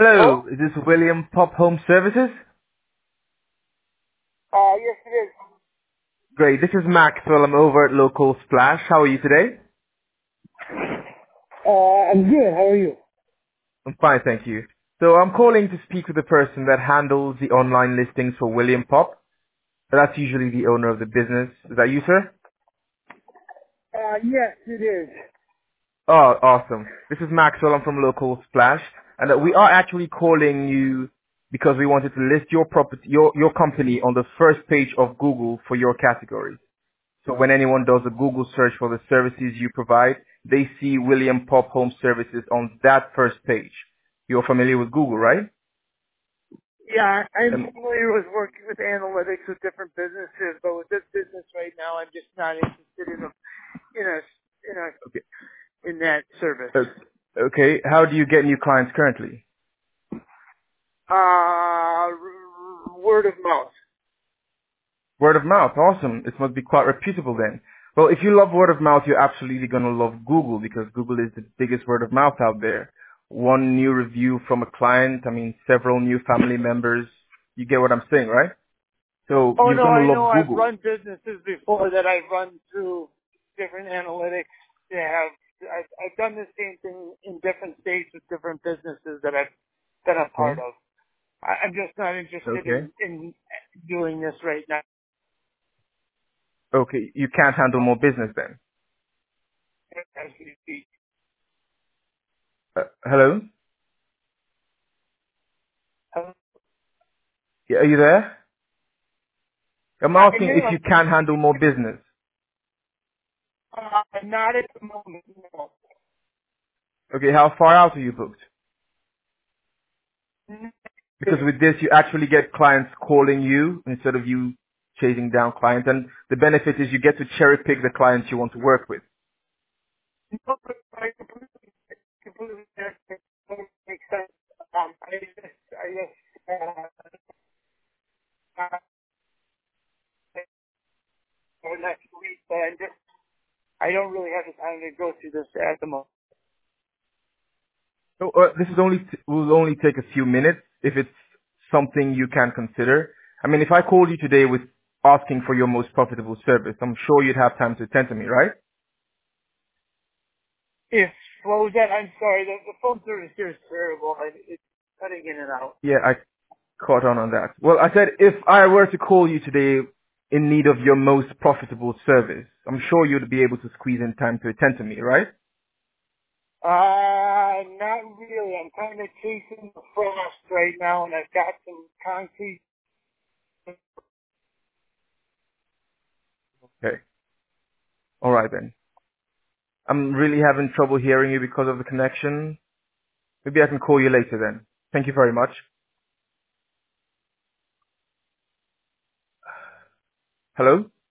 Hello? Hello, is this William Pop Home Services? Yes, it is. Great, this is Maxwell. I'm over at Local Splash. How are you today? I'm good. How are you? I'm fine, thank you. So I'm calling to speak with the person that handles the online listings for William Pop. That's usually the owner of the business. Is that you, sir? Yes, it is. Oh, awesome. This is Maxwell. I'm from Local Splash. And we are actually calling you because we wanted to list your property, your company on the first page of Google for your category. So when anyone does a Google search for the services you provide, they see William Pop Home Services on that first page. You're familiar with Google, right? Yeah, I'm Um, familiar with working with analytics with different businesses, but with this business right now, I'm just not interested in a, in a, okay. in that service. Okay. How do you get new clients currently? Word of mouth. Word of mouth. Awesome. It must be quite reputable then. Well, if you love word of mouth, you're absolutely going to love Google because Google is the biggest word of mouth out there. One new review from a client, several new family members. You get what I'm saying, right? So Oh you're no, going to I know. love I've Google. run businesses before that I've run through different analytics. I've done the same thing in different states with different businesses that I've been a part Okay. of. I'm just not interested Okay. in doing this right now. Okay. You can't handle more business then. As we speak. Hello? Um, Yeah, are you there? I'm I asking if you am can handle more business. not at the moment. No. Okay, how far out are you booked? Because with this, you actually get clients calling you instead of you chasing down clients. And the benefit is you get to cherry pick the clients you want to work with. No, but I completely makes sense. Uh, next week, but I don't really have the time to go through this at the moment. So this is will only take a few minutes if it's something you can consider. If I called you today with asking for your most profitable service, I'm sure you'd have time to attend to me, right? If what was that? I'm sorry. The phone service here is terrible. It's cutting in and out. Yeah, I caught on that. Well, I said if I were to call you today in need of your most profitable service, I'm sure you'd be able to squeeze in time to attend to me, right? Not really. I'm kind of chasing the frost right now, and I've got some concrete. Okay. All right then. I'm really having trouble hearing you because of the connection. Maybe I can call you later then. Thank you very much. Hello?